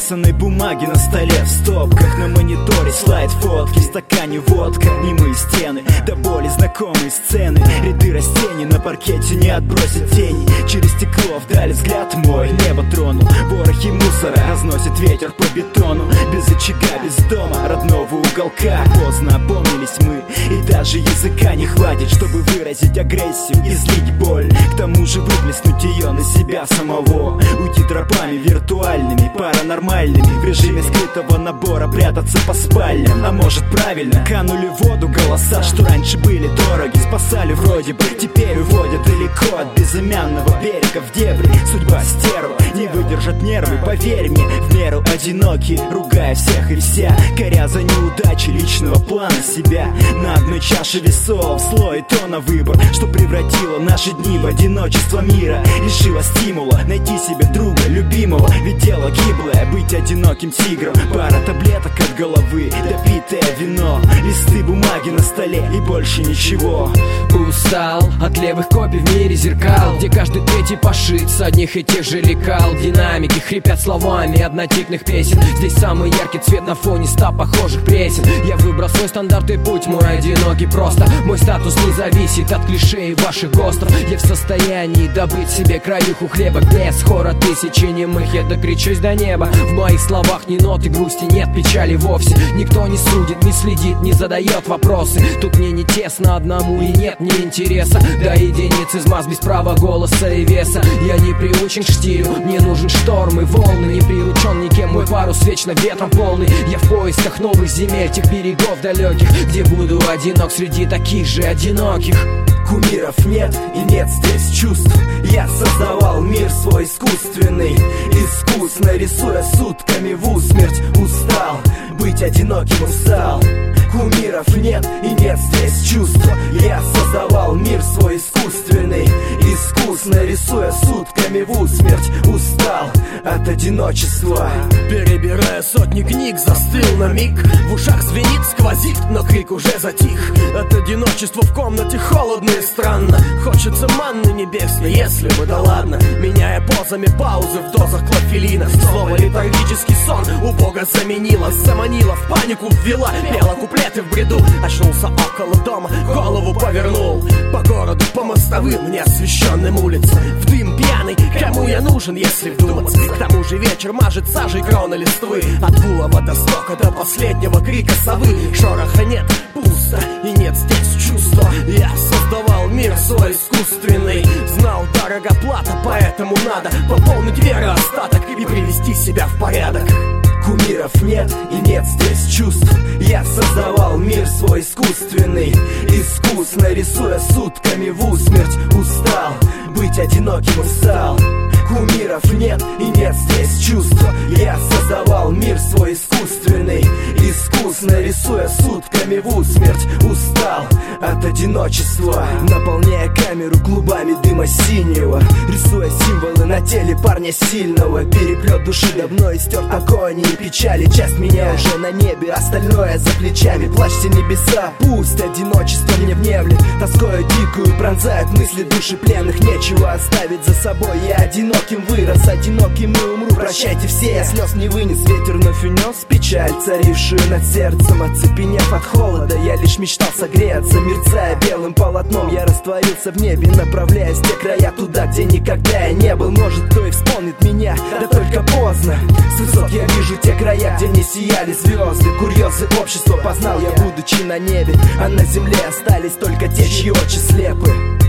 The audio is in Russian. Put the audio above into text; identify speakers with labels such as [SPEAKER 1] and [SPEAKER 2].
[SPEAKER 1] исписанной бумаги на столе, в стопках на мониторе слайд фотки, в стакане водка, немые стены, до боли знакомые сцены. Ряды растений на паркете не отбросит тени. Через стекло вдали взгляд мой небо тронул. Ворохи мусора разносит ветер по бетону. Без очага, без дома, родного уголка. Поздно опомнились мы, и даже языка не хватит, чтобы выразить агрессию и злить боль. К тому же выплеснуть ее на себя самого. Уйти тропами виртуальными, паранормальными, в режиме скрытого набора прятаться по спальням. А может правильно, канули в воду голоса, что раньше были дороги, спасали вроде бы, теперь уводят далеко от безымянного берега в дебри. Судьба стерва, не выдержат нервы, поверь мне, в меру одиноки, ругая всех и вся, коря за неудачи личного плана себя. На одной чаше весов зло и то на выбор, что превратило наши дни в одиночество мира. Лишило стимула найти себе друга, любимого, ведь дело гиблое быть одиноким тигром. Пара таблеток от головы, допитое вино, листы бумаги на столе и больше ничего.
[SPEAKER 2] Устал от левых копий в мире зеркал, где каждый третий пошит с одних и тех же лекал. Динамики хрипят словами однотипных песен. Здесь самый яркий цвет на фоне 100 похожих пресен. Я выбрал свой стандарт и путь мой одинокий просто. Мой статус не зависит от клише и ваших ГОСТов. Я в состоянии добыть себе краюху хлеба без хора тысячи немых. Я докричусь до неба. В моих словах ни ноты грусти, нет печали вовсе. Никто не судит, не следит, не задает вопросы. Тут мне не тесно одному и нет мне интереса до единиц из масс без права голоса и веса. Я не приучен к штилю, мне нужен шторм и волны. Не приручен никем, мой парус вечно ветром полный. Я в поисках новых земель, тех берегов далеких, где буду одинок среди таких же одиноких.
[SPEAKER 1] Кумиров нет и нет здесь чувств. Я создавал мир свой искусственный, искусно рисуя сутками в усмерть. Устал быть одиноким, устал. Кумиров нет и нет здесь чувств. Я создавал мир свой искусственный, искусно рисуя сутками в усмерть. Устал от одиночества.
[SPEAKER 3] Перебирая сотни книг, застыл на миг. В ушах звенит, сквозит, но крик уже затих. От одиночества в комнате холодно и странно. Хочется манны небесной, если бы да ладно. Меняя позами паузы в дозах клофелина. Слово летаргический сон у Бога заменила. Заманила, в панику ввела, пела куплеты в бреду. Очнулся около дома, голову повернул. По городу, по мостовым, неосвещенным улицам. В дым пьяный, кому я нужен, если вдуматься. К тому же вечер мажет сажей кроны листвы. От гула водостока до последнего крика совы. Шороха нет, пусто, и нет здесь чувства. Я создавал мир свой искусственный. Знал, дорога плата, поэтому надо пополнить веру остаток и привести себя в порядок.
[SPEAKER 1] Кумиров нет и нет здесь чувств. Я создавал мир свой искусственный, искусно рисуя сутками в усмерть. Устал быть одиноким, устал. Кумиров нет и нет здесь чувств. Я создавал мир свой искусственный, искусно рисуя сутками в усмерть. Устал от одиночества. Наполняя камеру клубами дыма синего, рисуя символы на теле парня сильного. Переплет души давно истер агонии и печали. Часть меня уже на небе, остальное за плечами. Плачьте небеса, пусть одиночество мне внемлет. Тоскою дикую пронзают мысли души пленных. Нечего оставить за собой, я одиноким вырос, одиноким и умру. Прощайте все, я слез не вынес. Ветер вновь унес печаль, царившую над сердцем. Оцепенев от холода, я лишь мечтал согреться. Мерцая белым полотном, я растворился в небе, направляясь в те края, туда, где никогда я не был. Может, кто и вспомнит меня, да только поздно. С высот я вижу те края, где не сияли звезды. Курьезы общества познал я, будучи на небе, а на земле остались только те, чьи очи слепы.